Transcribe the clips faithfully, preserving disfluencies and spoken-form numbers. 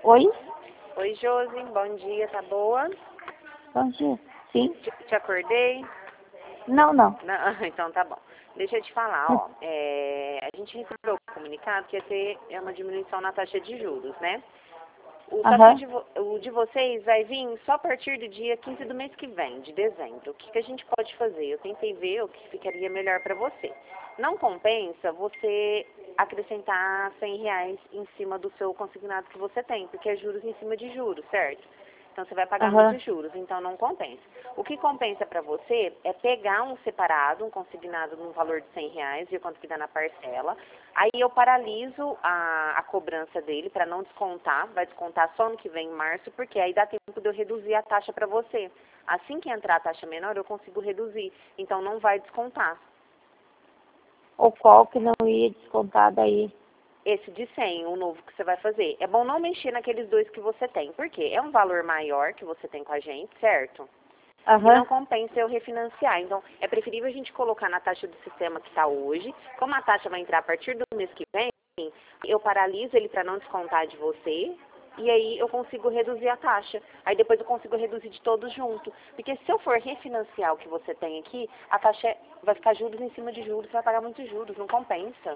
Oi? Oi, Josi, bom dia, tá boa? Bom dia. Sim? Te, te acordei? Não, não. Não, então tá bom. Deixa eu te falar, ó, é, a gente recebeu o comunicado que ia ter é uma diminuição na taxa de juros, né? O, só que o Aham. de, vo- o de vocês vai vir só a partir do dia quinze do mês que vem, de dezembro. O que, que a gente pode fazer? Eu tentei ver o que ficaria melhor para você. Não compensa você acrescentar cem reais em cima do seu consignado que você tem, porque é juros em cima de juros, certo? Então você vai pagar Aham. muitos juros, então não compensa. O que compensa para você é pegar um separado, um consignado no valor de cem reais, ver quanto que dá na parcela. Aí eu paraliso a, a cobrança dele para não descontar, vai descontar só no que vem em março, porque aí dá tempo de eu reduzir a taxa para você. Assim que entrar a taxa menor, eu consigo reduzir, então não vai descontar. Ou qual que não ia descontar daí? Esse de cem, o novo que você vai fazer. É bom não mexer naqueles dois que você tem, porque é um valor maior que você tem com a gente, certo? E não Aham. compensa eu refinanciar. Então, é preferível a gente colocar na taxa do sistema que está hoje. Como a taxa vai entrar a partir do mês que vem, eu paraliso ele para não descontar de você. E aí eu consigo reduzir a taxa. Aí depois eu consigo reduzir de todos junto. Porque se eu for refinanciar o que você tem aqui, a taxa é- vai ficar juros em cima de juros, você vai pagar muitos juros, não compensa.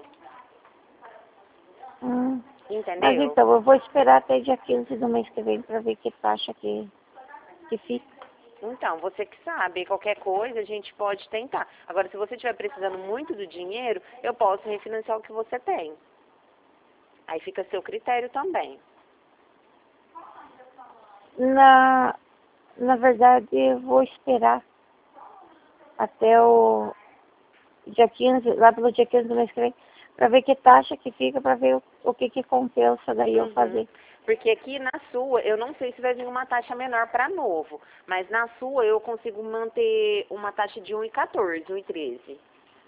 Hum. Mas Entendeu? então, eu vou esperar até dia quinze do mês que vem para ver que taxa que, que fica. Então, você que sabe, qualquer coisa a gente pode tentar. Agora, se você estiver precisando muito do dinheiro, eu posso refinanciar o que você tem. Aí fica a seu critério também. Na, na verdade, eu vou esperar até o dia quinze, lá pelo dia quinze do mês que vem, para ver que taxa que fica, para ver o, o que que compensa daí eu Uhum. fazer. Porque aqui na sua, eu não sei se vai vir uma taxa menor para novo, mas na sua eu consigo manter uma taxa de um e quatorze, um e treze.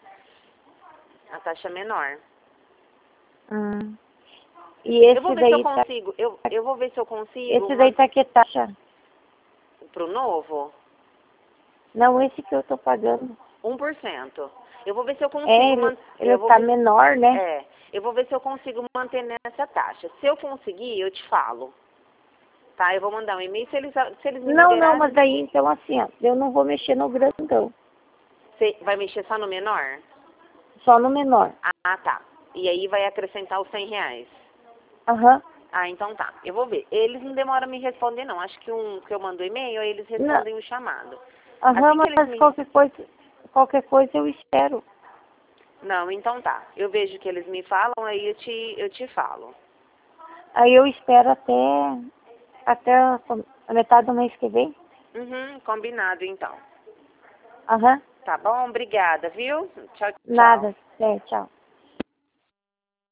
A taxa menor. Hum. E Eu vou esse ver se eu daí tá, consigo, eu, eu vou ver se eu consigo esse daí tá que taxa? para o novo, Não, esse que eu tô pagando. um por cento. Eu vou ver se eu É, consigo ele, manter, ele eu vou tá ver menor, né? É, eu vou ver se eu consigo manter nessa taxa. Se eu conseguir, eu te falo. Tá? Eu vou mandar um e-mail. Se eles, se eles me Não, não, mas liberarem, daí então assim, ó, eu não vou mexer no grandão, você vai mexer só no menor? só no menor. Ah, tá. E aí vai acrescentar os cem reais. Aham. Ah, então tá. Eu vou ver. Eles não demoram a me responder, não. Acho que um que eu mando e-mail, aí eles Não, respondem o chamado. aham, Assim que eles mas me... qualquer coisa, qualquer coisa eu espero. Não, então tá. Eu vejo que eles me falam, aí eu te, eu te falo. Aí eu espero até, até a a metade do mês que vem. Uhum, combinado então. Aham. Tá bom? Obrigada, viu? Tchau, tchau. Nada. É, tchau.